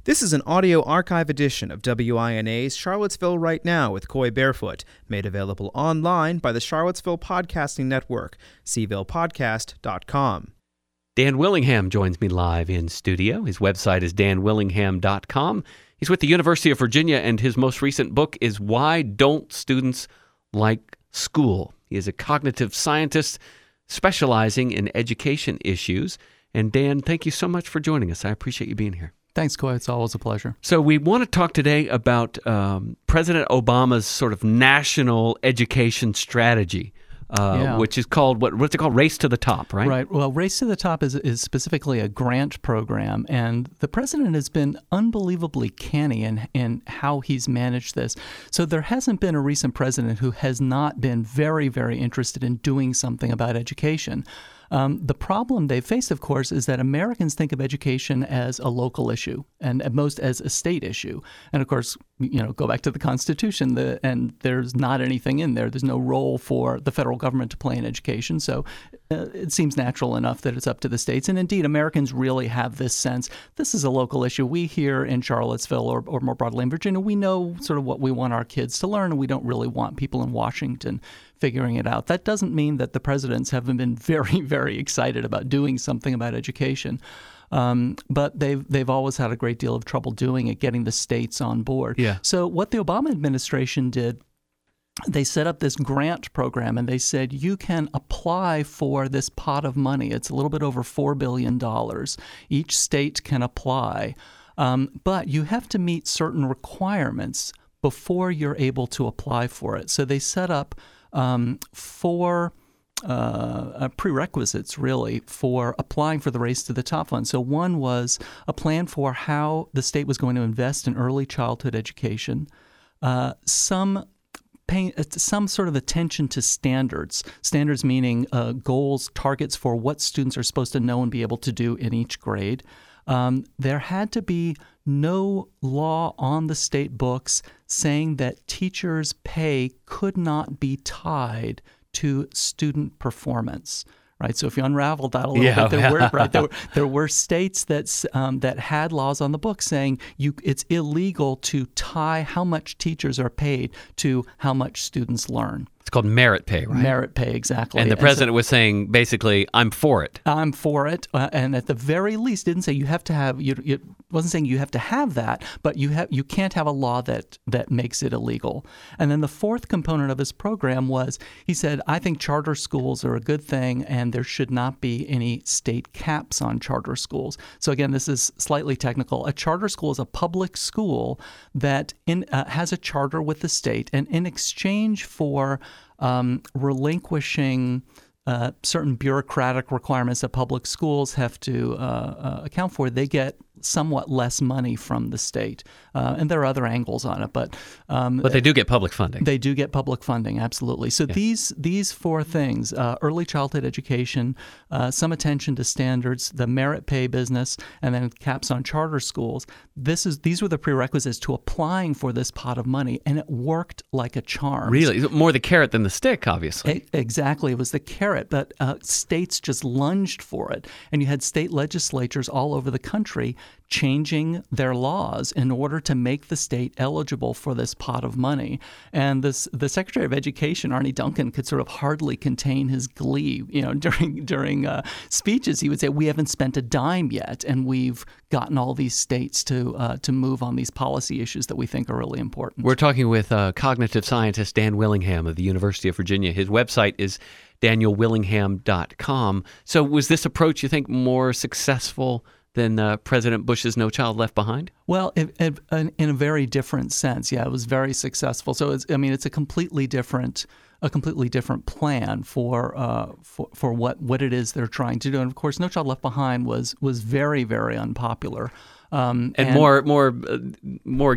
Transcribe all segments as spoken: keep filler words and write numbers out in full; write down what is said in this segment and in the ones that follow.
This is an audio archive edition of W I N A's Charlottesville Right Now with Coy Barefoot, made available online by the Charlottesville Podcasting Network, c ville podcast dot com. Dan Willingham joins me live in studio. His website is dan willingham dot com. He's with the University of Virginia, and his most recent book is Why Don't Students Like School? He is a cognitive scientist specializing in education issues. And Dan, thank you so much for joining us. I appreciate you being here. Thanks, Coy. It's always a pleasure. So we want to talk today about um, President Obama's sort of national education strategy, uh, yeah. which is called, what, what's it called? Race to the Top, right? Right. Well, Race to the Top is, is specifically a grant program, and the president has been unbelievably canny in, in how he's managed this. So there hasn't been a recent president who has not been very, very interested in doing something about education. Um, the problem they face, of course, is that Americans think of education as a local issue and at most as a state issue. And of course, you know, go back to the Constitution, the, and there's not anything in there. There's no role for the federal government to play in education. So uh, it seems natural enough that it's up to the states. And indeed, Americans really have this sense, this is a local issue. We here in Charlottesville or, or more broadly in Virginia, we know sort of what we want our kids to learn, and we don't really want people in Washington figuring it out. That doesn't mean that the presidents haven't been very, very excited about doing something about education. Um, but they've they've always had a great deal of trouble doing it, getting the states on board. Yeah. So what the Obama administration did, they set up this grant program, and they said you can apply for this pot of money. It's a little bit over four billion dollars. Each state can apply, um, but you have to meet certain requirements before you're able to apply for it. So they set up um, four Uh, prerequisites, really, for applying for the Race to the Top fund. So one was a plan for how the state was going to invest in early childhood education, uh, some paying, some sort of attention to standards, standards meaning uh, goals, targets for what students are supposed to know and be able to do in each grade. Um, there had to be no law on the state books saying that teachers' pay could not be tied to student performance, right? So if you unravel that a little yeah, bit, there were right there were, there were states that um, that had laws on the books saying you it's illegal to tie how much teachers are paid to how much students learn. It's called merit pay, right? Merit pay, exactly. And the and president so, was saying, basically, I'm for it. I'm for it, uh, and at the very least, didn't say you have to have. You, it wasn't saying you have to have that, but you have. You can't have a law that that makes it illegal. And then the fourth component of his program was he said, I think charter schools are a good thing, and there should not be any state caps on charter schools. So again, this is slightly technical. A charter school is a public school that in, uh, has a charter with the state, and in exchange for Um, relinquishing uh, certain bureaucratic requirements that public schools have to uh, uh, account for, they get somewhat less money from the state. Uh, and there are other angles on it, but um, But they do get public funding. They do get public funding, absolutely. So yeah. these these four things, uh, early childhood education, uh, some attention to standards, the merit pay business, and then caps on charter schools, this is these were the prerequisites to applying for this pot of money, and it worked like a charm. Really? More the carrot than the stick, obviously. E- exactly. It was the carrot, but uh, states just lunged for it. And you had state legislatures all over the country changing their laws in order to make the state eligible for this pot of money. And this, the Secretary of Education, Arne Duncan, could sort of hardly contain his glee. You know, during during uh, speeches, he would say, "We haven't spent a dime yet, and we've gotten all these states to uh, to move on these policy issues that we think are really important." We're talking with uh, cognitive scientist Dan Willingham of the University of Virginia. His website is daniel willingham dot com. So was this approach, you think, more successful than uh, President Bush's No Child Left Behind? Well, it, it, in a very different sense, yeah, it was very successful. So, it's, I mean, it's a completely different, a completely different plan for uh, for, for what, what it is they're trying to do. And of course, No Child Left Behind was was very, very unpopular, um, and, and more more uh, more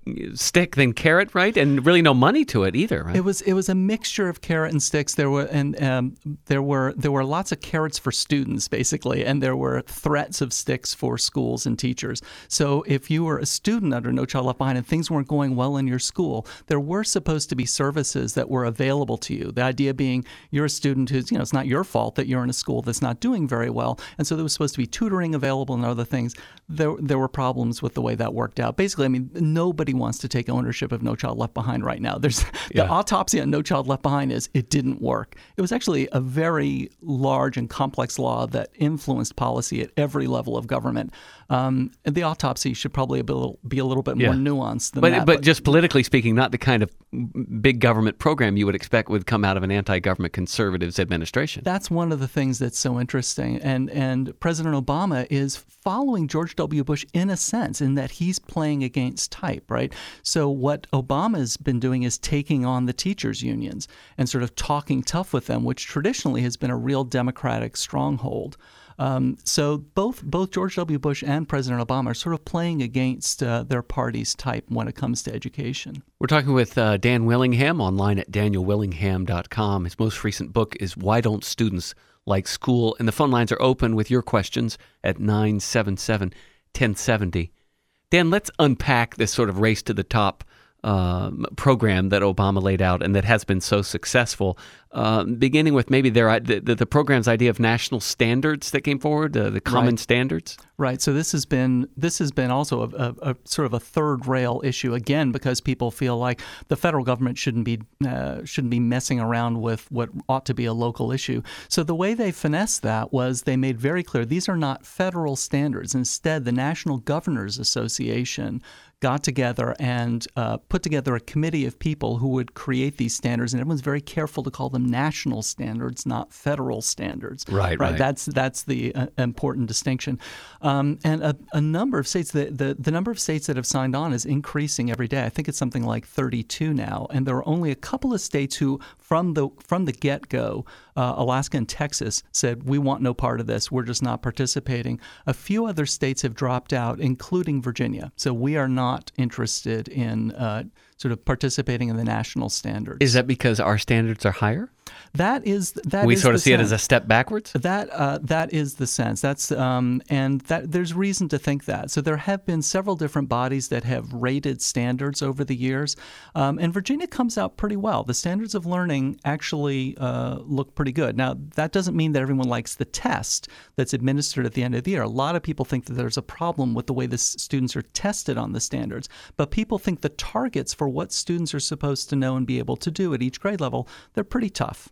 stick than carrot, right? And really no money to it either, right? It was it was a mixture of carrot and sticks. There were and um, there were there were lots of carrots for students basically, and there were threats of sticks for schools and teachers. So if you were a student under No Child Left Behind and things weren't going well in your school, there were supposed to be services that were available to you. The idea being you're a student who's, you know, it's not your fault that you're in a school that's not doing very well, and so there was supposed to be tutoring available and other things. There there were problems with the way that worked out. Basically, I mean, nobody wants to take ownership of No Child Left Behind right now. There's Yeah. the autopsy on No Child Left Behind is it didn't work. It was actually a very large and complex law that influenced policy at every level of government. Um, and the autopsy should probably be a little, be a little bit Yeah. more nuanced than But, that. but just politically speaking, not the kind of big government program you would expect would come out of an anti-government conservatives administration. That's one of the things that's so interesting. And and President Obama is following George W. Bush in a sense, in that he's playing against type, right? So what Obama's been doing is taking on the teachers' unions and sort of talking tough with them, which traditionally has been a real Democratic stronghold. Um, so both both George W. Bush and President Obama are sort of playing against uh, their party's type when it comes to education. We're talking with uh, Dan Willingham online at daniel willingham dot com. His most recent book is Why Don't Students Like School? And the phone lines are open with your questions at nine seven seven, one oh seven oh. Dan, let's unpack this sort of race to the top uh, program that Obama laid out and that has been so successful, uh, beginning with maybe their the, the program's idea of national standards that came forward, uh, the common Right. standards. Right. So this has been this has been also a, a, a sort of a third rail issue again, because people feel like the federal government shouldn't be uh, shouldn't be messing around with what ought to be a local issue. So the way they finessed that was they made very clear these are not federal standards. Instead, the National Governors Association got together and uh, put together a committee of people who would create these standards, and everyone's very careful to call them national standards, not federal standards. Right, right. That's that's the uh, important distinction. Um, and a, a number of states, the, the the number of states that have signed on is increasing every day. I think it's something like thirty-two now, and there are only a couple of states who, from the from the get-go, uh, Alaska and Texas, said we want no part of this. We're just not participating. A few other states have dropped out, including Virginia. So we are not interested in uh, sort of participating in the national standards. Is that because our standards are higher? That is that we is sort of the see it sense. as a step backwards? That uh, that is the sense. That's um, and that there's reason to think that. So there have been several different bodies that have rated standards over the years, um, and Virginia comes out pretty well. The standards of learning actually uh, look pretty good. Now that doesn't mean that everyone likes the test that's administered at the end of the year. A lot of people think that there's a problem with the way the s- students are tested on the standards, but people think the targets for what students are supposed to know and be able to do at each grade level, they're pretty tough.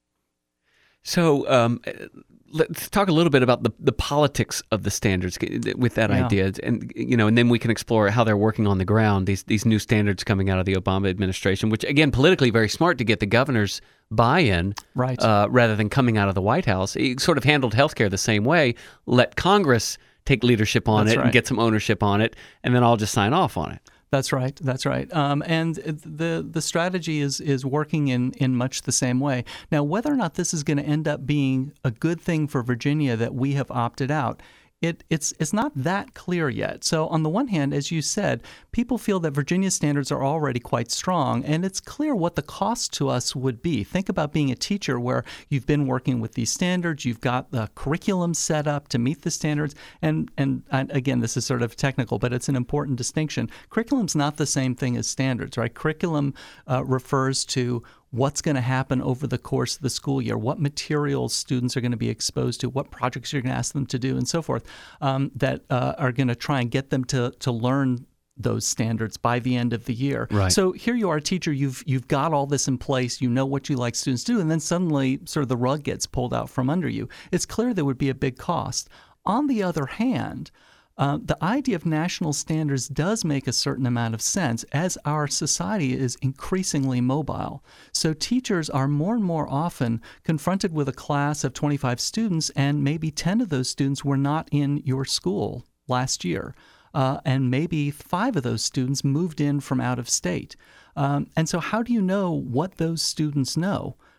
So um, let's talk a little bit about the, the politics of the standards with that Yeah. idea, and you know, and then we can explore how they're working on the ground. These these new standards coming out of the Obama administration, which again, politically very smart to get the governor's buy-in, Right. uh, rather than coming out of the White House. He sort of handled healthcare the same way. Let Congress take leadership on That's it right. and get some ownership on it, and then I'll just sign off on it. That's right. That's right. Um, and the the strategy is is working in, in much the same way. Now, whether or not this is going to end up being a good thing for Virginia that we have opted out, it it's it's not that clear yet. So on the one hand, as you said, people feel that Virginia's standards are already quite strong, and it's clear what the cost to us would be. Think about being a teacher where you've been working with these standards, you've got the curriculum set up to meet the standards, and and, and again, this is sort of technical, but it's an important distinction. Curriculum's not the same thing as standards, right? Curriculum uh, refers to what's going to happen over the course of the school year, what materials students are going to be exposed to, what projects you're going to ask them to do, and so forth, um, that uh, are going to try and get them to to learn those standards by the end of the year. Right. So here you are, a teacher, you've you've got all this in place, you know what you like students to do, and then suddenly sort of the rug gets pulled out from under you. It's clear there would be a big cost. On the other hand, Uh, the idea of national standards does make a certain amount of sense as our society is increasingly mobile. So teachers are more and more often confronted with a class of twenty-five students, and maybe ten of those students were not in your school last year. Uh, and maybe five of those students moved in from out of state. Um, and so how do you know what those students know?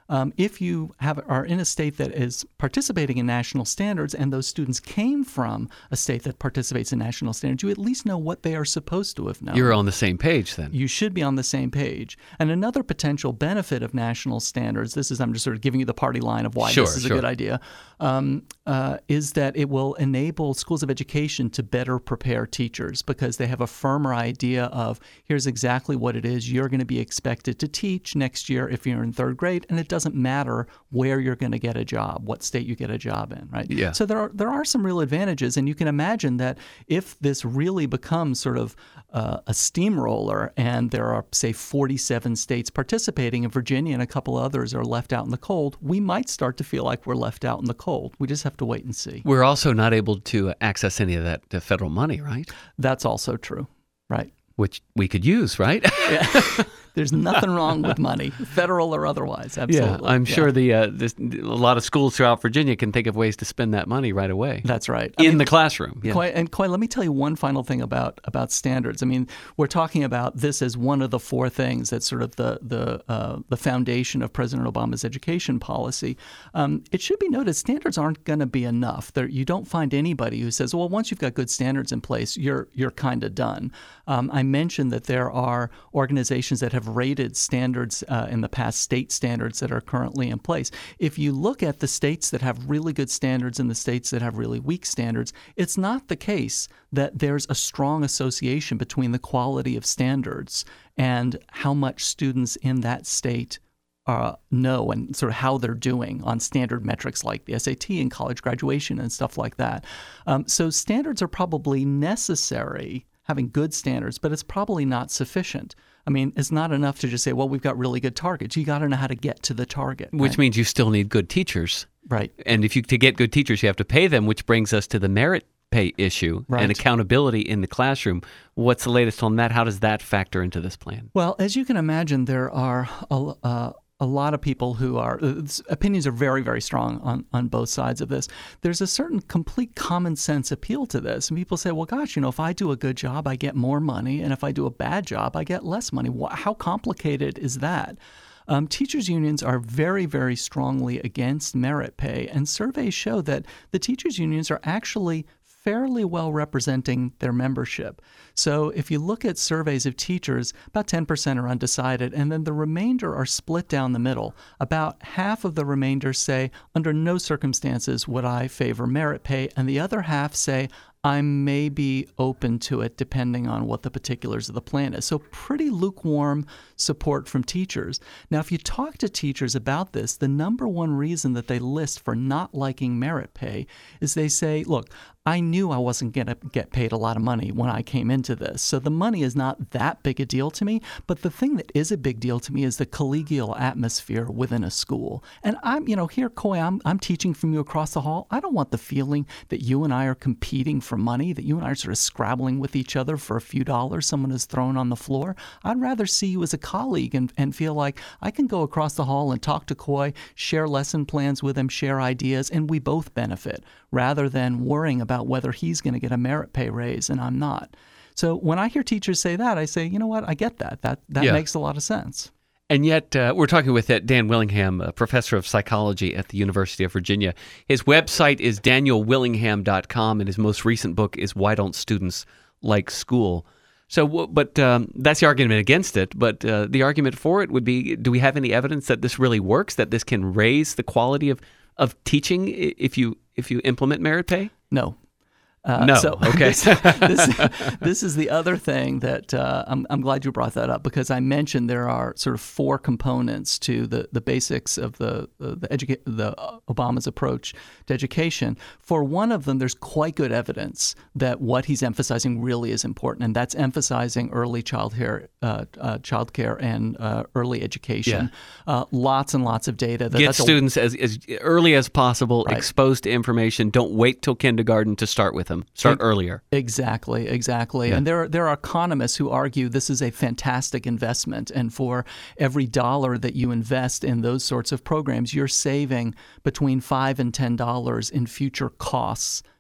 Um, if you have are in a state that is participating in national standards and those students came from a state that participates in national standards, you at least know what they are supposed to have known. You're on the same page then. You should be on the same page. And another potential benefit of national standards, this is, I'm just sort of giving you the party line of why Sure, this is sure. a good idea, um, uh, is that it will enable schools of education to better prepare teachers because they have a firmer idea of here's exactly what it is you're going to be expected to teach next year if you're in third grade, and it doesn't matter where you're going to get a job, what state you get a job in, right? Yeah. So there are there are some real advantages, and you can imagine that if this really becomes sort of uh, a steamroller, and there are say forty-seven states participating, and Virginia and a couple others are left out in the cold, we might start to feel like we're left out in the cold. We just have to wait and see. We're also not able to access any of that uh, federal money, right? That's also true, right? Which we could use, right? Yeah. There's nothing wrong with money, federal or otherwise. Absolutely. Yeah, I'm Yeah. sure the uh, this, a lot of schools throughout Virginia can think of ways to spend that money right away. That's right. I in mean, the classroom. Yeah. Coy, and Coy, let me tell you one final thing about about standards. I mean, we're talking about this as one of the four things that's sort of the the uh, the foundation of President Obama's education policy. Um, it should be noted, standards aren't going to be enough. There, you don't find anybody who says, "Well, once you've got good standards in place, you're you're kind of done." Um, I mentioned that there are organizations that have rated standards uh, in the past, state standards that are currently in place. If you look at the states that have really good standards and the states that have really weak standards, it's not the case that there's a strong association between the quality of standards and how much students in that state Uh, know and sort of how they're doing on standard metrics like the S A T and college graduation and stuff like that. Um, so standards are probably necessary, having good standards, but it's probably not sufficient. I mean, it's not enough to just say, well, we've got really good targets. You got to know how to get to the target. Which right? means you still need good teachers. Right. And if you to get good teachers, you have to pay them, which brings us to the merit pay issue Right. and accountability in the classroom. What's the latest on that? How does that factor into this plan? Well, as you can imagine, there are a, uh, a lot of people who are, uh, opinions are very, very strong on, on both sides of this. There's a certain complete common sense appeal to this. And people say, well, gosh, you know, if I do a good job, I get more money. And if I do a bad job, I get less money. How complicated is that? Um, teachers' unions are very, very strongly against merit pay. And surveys show that the teachers' unions are actually fairly well representing their membership. So if you look at surveys of teachers, about ten percent are undecided, and then the remainder are split down the middle. About half of the remainder say, under no circumstances would I favor merit pay, and the other half say, I may be open to it depending on what the particulars of the plan is. So pretty lukewarm support from teachers. Now, if you talk to teachers about this, the number one reason that they list for not liking merit pay is they say, look, I knew I wasn't going to get paid a lot of money when I came into this. So the money is not that big a deal to me. But the thing that is a big deal to me is the collegial atmosphere within a school. And I'm, you know, here, Coy, I'm, I'm teaching from you across the hall. I don't want the feeling that you and I are competing for money, that you and I are sort of scrabbling with each other for a few dollars someone has thrown on the floor. I'd rather see you as a colleague and, and feel like I can go across the hall and talk to Coy, share lesson plans with him, share ideas, and we both benefit, rather than worrying about whether he's going to get a merit pay raise and I'm not. So when I hear teachers say that, I say, you know what, I get that. That that Yeah. makes a lot of sense. And yet, uh, we're talking with uh, Dan Willingham, a professor of psychology at the University of Virginia. His website is daniel willingham dot com, and his most recent book is Why Don't Students Like School? So, w- but um, that's the argument against it. But uh, the argument for it would be, do we have any evidence that this really works, that this can raise the quality of, of teaching i- if you if you implement merit pay? No. Uh, No, so okay. this, this, this is the other thing that uh, I'm, I'm glad you brought that up, because I mentioned there are sort of four components to the, the basics of the the, the, educa- the uh, Obama's approach to education. For one of them, there's quite good evidence that what he's emphasizing really is important, and that's emphasizing early child care, uh, uh, child care and uh, early education. Uh, lots and lots of data. That Get that's a- students as, as early as possible Right. exposed to information. Don't wait till kindergarten to start with them. Start Ex- earlier. Exactly, exactly. Yeah. And there, there are economists who argue this is a fantastic investment. And for every dollar that you invest in those sorts of programs, you're saving between five and ten dollars in future costs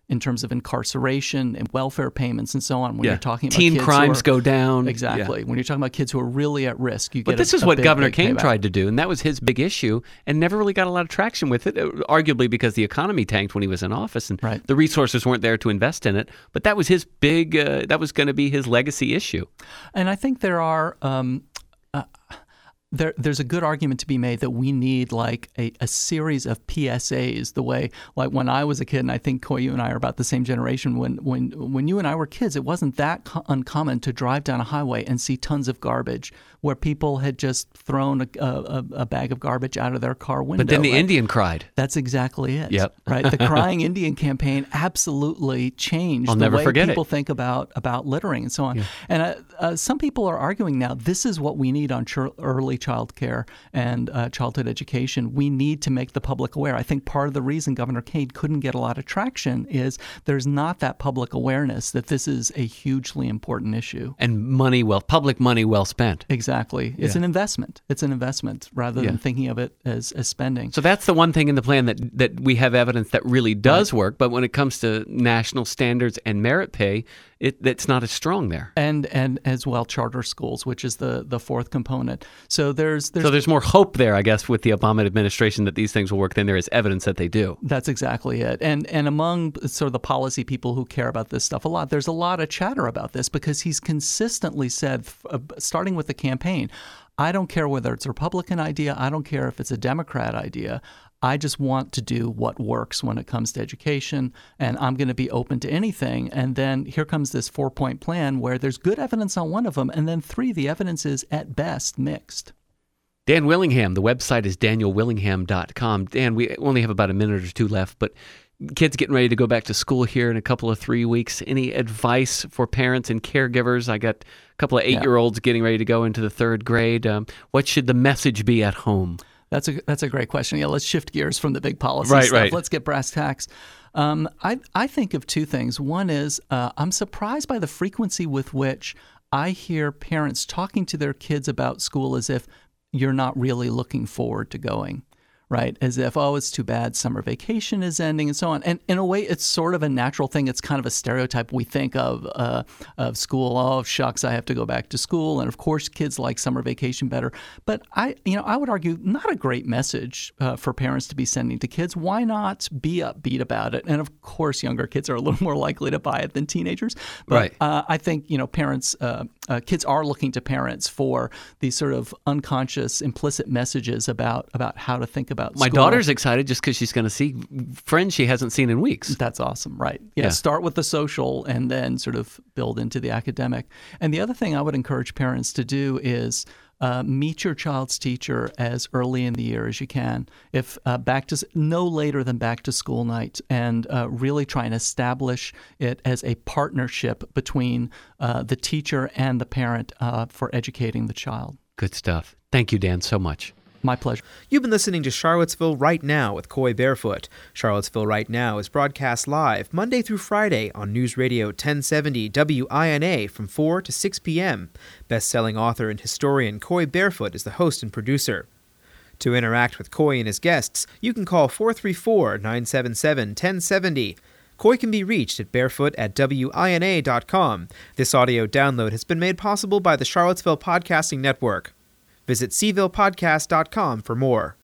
in terms of incarceration and welfare payments and so on. When yeah. you're talking about teen kids crimes who are, go down. Exactly. Yeah. When you're talking about kids who are really at risk, you but get this a, is a what big, Governor big Kane payback. tried to do, and that was his big issue, and never really got a lot of traction with it, arguably because the economy tanked when he was in office, and right. the resources weren't there to invest in it. But that was his big, uh, that was going to be his legacy issue. And I think there are... Um, uh, There, there's a good argument to be made that we need like a, a series of P S As, the way like when I was a kid, and I think, Coy, you and I are about the same generation. When when when you and I were kids, it wasn't that co- uncommon to drive down a highway and see tons of garbage where people had just thrown a, a, a bag of garbage out of their car window. But then the right? Indian cried. That's exactly it. Yep. Right. The Crying Indian campaign absolutely changed I'll the never way forget people it. think about about littering and so on. Yeah. And uh, uh, some people are arguing now this is what we need on ch- early child care and uh, childhood education. We need to make the public aware. I think part of the reason Governor Kane couldn't get a lot of traction is there's not that public awareness that this is a hugely important issue. And money well, public money well spent. Exactly. It's Yeah. an investment. It's an investment rather than Yeah. thinking of it as, as spending. So that's the one thing in the plan that, that we have evidence that really does Right. work. But when it comes to national standards and merit pay, it, it's not as strong there. And and as well charter schools, which is the, the fourth component. So there's there's So there's more hope there, I guess, with the Obama administration that these things will work than there is evidence that they do. That's exactly it. And and among sort of the policy people who care about this stuff a lot, there's a lot of chatter about this because he's consistently said, uh, starting with the campaign, I don't care whether it's a Republican idea. I don't care if it's a Democrat idea. I just want to do what works when it comes to education, and I'm going to be open to anything. And then here comes this four-point plan where there's good evidence on one of them, and then three, the evidence is at best mixed. Dan Willingham, the website is daniel willingham dot com. Dan, we only have about a minute or two left, but kids getting ready to go back to school here in a couple of three weeks. Any advice for parents and caregivers? I got a couple of eight-year-olds getting ready to go into the third grade. Um, what should the message be at home? That's a that's a great question. Yeah, let's shift gears from the big policy Right, stuff. right. Let's get brass tacks. Um, I I think of two things. One is uh, I'm surprised by the frequency with which I hear parents talking to their kids about school as if you're not really looking forward to going. Right? As if, oh, it's too bad summer vacation is ending and so on. And in a way, it's sort of a natural thing. It's kind of a stereotype we think of uh, of school. Oh, shucks, I have to go back to school. And of course, kids like summer vacation better. But I, you know, I would argue not a great message uh, for parents to be sending to kids. Why not be upbeat about it? And of course, younger kids are a little more likely to buy it than teenagers. But Right. uh, I think, you know, parents, uh, uh, kids are looking to parents for these sort of unconscious, implicit messages about about how to think about My school. daughter's excited just because she's going to see friends she hasn't seen in weeks. That's awesome, right? Yeah, Yeah. start with the social and then sort of build into the academic. And the other thing I would encourage parents to do is uh, meet your child's teacher as early in the year as you can. If uh, back to no later than back to school night, and uh, really try and establish it as a partnership between uh, the teacher and the parent uh, for educating the child. Good stuff. Thank you, Dan, so much. My pleasure. You've been listening to Charlottesville Right Now with Coy Barefoot. Charlottesville Right Now is broadcast live Monday through Friday on News Radio ten seventy W I N A from four to six p.m. Best-selling author and historian Coy Barefoot is the host and producer. To interact with Coy and his guests, you can call four three four, nine seven seven, one zero seven zero. Coy can be reached at barefoot at W I N A dot com. This audio download has been made possible by the Charlottesville Podcasting Network. Visit c ville podcast dot com for more.